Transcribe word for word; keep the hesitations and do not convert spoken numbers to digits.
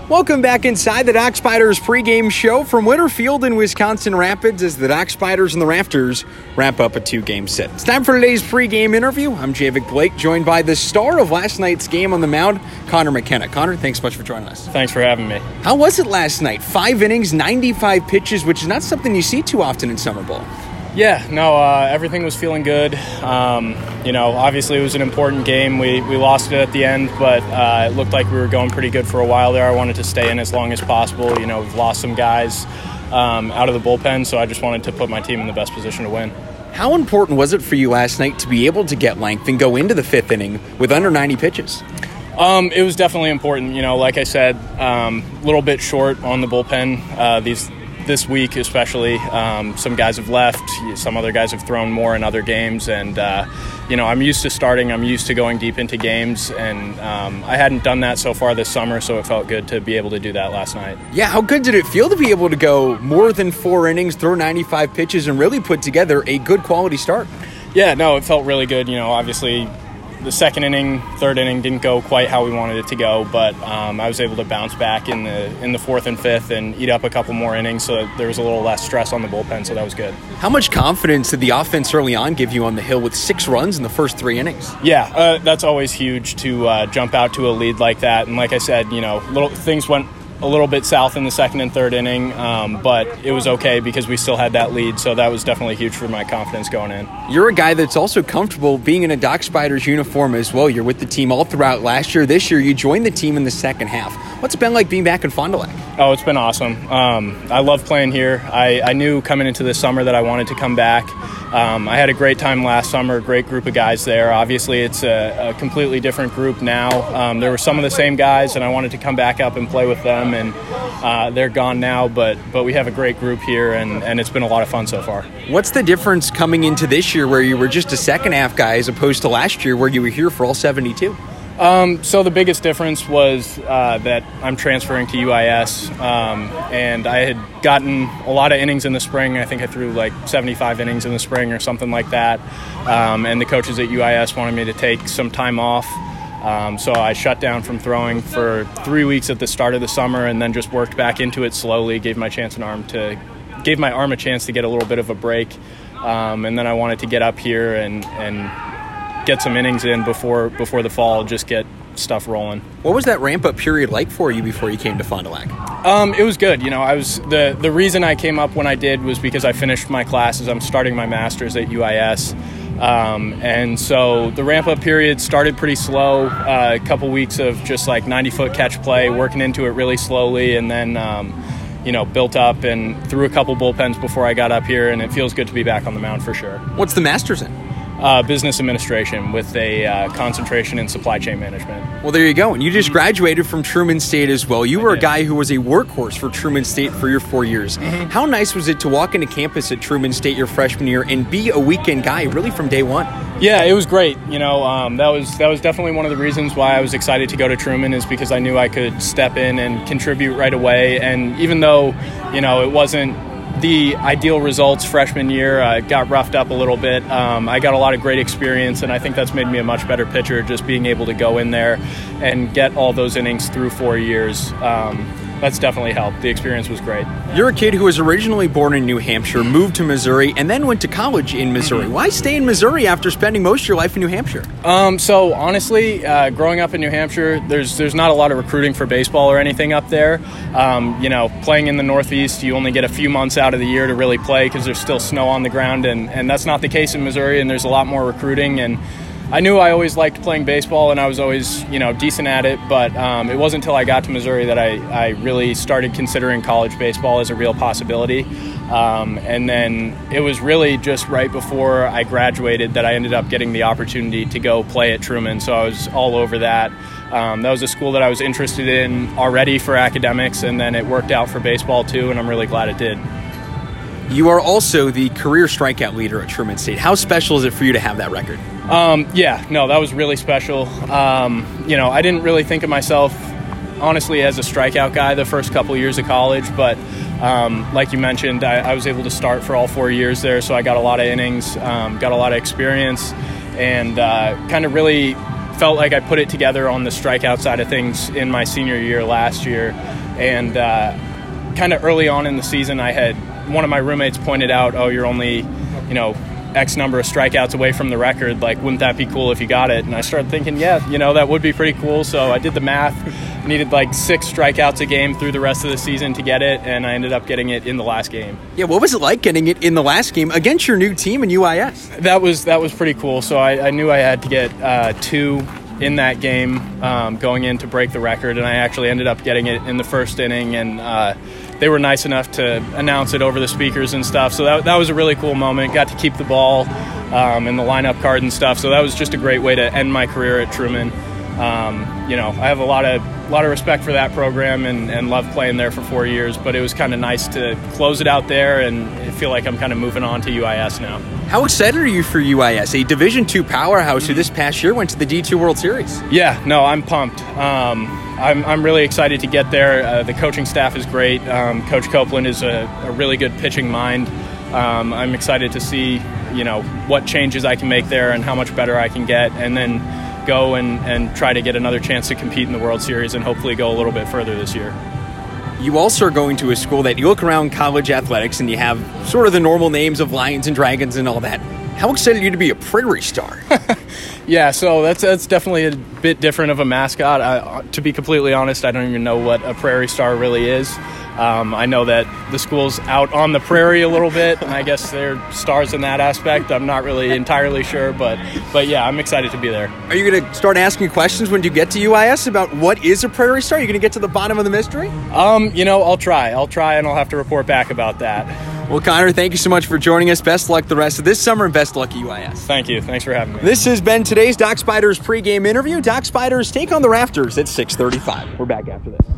Welcome back inside the Dock Spiders pregame show from Winterfield in Wisconsin Rapids as the Dock Spiders and the Rafters wrap up a two-game set. It's time for today's pregame interview. I'm Javik Blake, joined by the star of last night's game on the mound, Connor McKenna. Connor, thanks so much for joining us. Thanks for having me. How was it last night? Five innings, ninety-five pitches, which is not something you see too often in summer ball. Yeah, no, uh, everything was feeling good. Um, you know, obviously it was an important game. We we lost it at the end, but uh, it looked like we were going pretty good for a while there. I wanted to stay in as long as possible. You know, we've lost some guys um, out of the bullpen, so I just wanted to put my team in the best position to win. How important was it for you last night to be able to get length and go into the fifth inning with under ninety pitches? Um, it was definitely important. You know, like I said, a um, little bit short on the bullpen uh, these this week especially. Um, some guys have left. Some other guys have thrown more in other games. And, uh, you know, I'm used to starting. I'm used to going deep into games. And um, I hadn't done that so far this summer, so it felt good to be able to do that last night. Yeah, how good did it feel to be able to go more than four innings, throw ninety-five pitches, and really put together a good quality start? Yeah, no, it felt really good. You know, obviously the second inning, third inning didn't go quite how we wanted it to go, but um, I was able to bounce back in the in the fourth and fifth and eat up a couple more innings, so there was a little less stress on the bullpen, so that was good. How much confidence did the offense early on give you on the hill with six runs in the first three innings? Yeah, uh, that's always huge to uh, jump out to a lead like that, and like I said, you know, little things went a little bit south in the second and third inning, um, but it was okay because we still had that lead, so that was definitely huge for my confidence going in. You're a guy that's also comfortable being in a Dock Spiders uniform as well. You're with the team all throughout last year. This year, you joined the team in the second half. What's it been like being back in Fond du Lac? Oh, it's been awesome. Um, I love playing here. I, I knew coming into this summer that I wanted to come back. Um, I had a great time last summer, a great group of guys there. Obviously, it's a, a completely different group now. Um, there were some of the same guys, and I wanted to come back up and play with them, and uh, they're gone now, but but we have a great group here, and, and it's been a lot of fun so far. What's the difference coming into this year where you were just a second-half guy as opposed to last year where you were here for all seventy-two? Um, so the biggest difference was uh, that I'm transferring to U I S, um, and I had gotten a lot of innings in the spring. I think I threw like seventy-five innings in the spring or something like that, um, and the coaches at U I S wanted me to take some time off. Um, so I shut down from throwing for three weeks at the start of the summer, and then just worked back into it slowly. Gave my chance an arm to, gave my arm a chance to get a little bit of a break, um, and then I wanted to get up here and and. get some innings in before before the fall, just get stuff rolling. What was that ramp-up period like for you before you came to Fond du Lac? Um, it was good. You know, I was the the reason I came up when I did was because I finished my classes. I'm starting my master's at U I S. Um, and so the ramp-up period started pretty slow, uh, a couple weeks of just like ninety-foot catch play, working into it really slowly, and then, um, you know, built up and threw a couple bullpens before I got up here, and it feels good to be back on the mound for sure. What's the master's in? Uh, business administration with a uh, concentration in supply chain management. Well, there you go. And you just graduated from Truman State as well. You were a guy who was a workhorse for Truman State for your four years. Mm-hmm. How nice was it to walk into campus at Truman State your freshman year and be a weekend guy really from day one? Yeah, it was great. You know, um, that was that was definitely one of the reasons why I was excited to go to Truman, is because I knew I could step in and contribute right away. And even though, you know, it wasn't the ideal results freshman year, I uh, got roughed up a little bit. Um, I got a lot of great experience, and I think that's made me a much better pitcher, just being able to go in there and get all those innings through four years. Um, that's definitely helped. The experience was great. You're a kid who was originally born in New Hampshire, moved to Missouri, and then went to college in Missouri. Mm-hmm. Why stay in Missouri after spending most of your life in New Hampshire? Um, so honestly, uh, growing up in New Hampshire, there's there's not a lot of recruiting for baseball or anything up there. Um, you know, playing in the Northeast, you only get a few months out of the year to really play because there's still snow on the ground, and, and that's not the case in Missouri, and there's a lot more recruiting. And I knew I always liked playing baseball, and I was always, you know, decent at it, but um, it wasn't until I got to Missouri that I, I really started considering college baseball as a real possibility. Um, and then it was really just right before I graduated that I ended up getting the opportunity to go play at Truman, so I was all over that. Um, that was a school that I was interested in already for academics, and then it worked out for baseball too, and I'm really glad it did. You are also the career strikeout leader at Truman State. How special is it for you to have that record? Um, yeah, no, that was really special. Um, you know, I didn't really think of myself, honestly, as a strikeout guy the first couple years of college, but um, like you mentioned, I, I was able to start for all four years there, so I got a lot of innings, um, got a lot of experience, and uh, kind of really felt like I put it together on the strikeout side of things in my senior year last year. And uh, kind of early on in the season, I had one of my roommates pointed out, oh, you're only, you know, X number of strikeouts away from the record. Like, wouldn't that be cool if you got it? And I started thinking, yeah, you know, that would be pretty cool. So I did the math. I needed like six strikeouts a game through the rest of the season to get it, and I ended up getting it in the last game. Yeah, what was it like getting it in the last game against your new team in U I S? That was that was pretty cool. So I, I knew I had to get uh, two in that game um, going in to break the record, and I actually ended up getting it in the first inning, and uh, they were nice enough to announce it over the speakers and stuff. So that, that was a really cool moment. Got to keep the ball um, in the lineup card and stuff. So that was just a great way to end my career at Truman. Um, you know, I have a lot of a lot of respect for that program and, and love playing there for four years. But it was kind of nice to close it out there, and I feel like I'm kind of moving on to U I S now. How excited are you for U I S, a Division two powerhouse who this past year went to the D two World Series? Yeah, no, I'm pumped. Um, I'm I'm really excited to get there. Uh, the coaching staff is great. Um, Coach Copeland is a, a really good pitching mind. Um, I'm excited to see, you know, what changes I can make there and how much better I can get, and then go and, and try to get another chance to compete in the World Series and hopefully go a little bit further this year. You also are going to a school that you look around college athletics and you have sort of the normal names of Lions and Dragons and all that. How excited are you to be a Prairie Star? Yeah, so that's that's definitely a bit different of a mascot. I, to be completely honest, I don't even know what a Prairie Star really is. Um, I know that the school's out on the prairie a little bit, and I guess they're stars in that aspect. I'm not really entirely sure, but but yeah, I'm excited to be there. Are you going to start asking questions when you get to U I S about what is a Prairie Star? Are you going to get to the bottom of the mystery? Um, you know, I'll try. I'll try, and I'll have to report back about that. Well, Connor, thank you so much for joining us. Best luck the rest of this summer, and best luck at U I S. Thank you. Thanks for having me. This has been today's Doc Spiders pregame interview. Doc Spiders take on the Rafters at six thirty-five. We're back after this.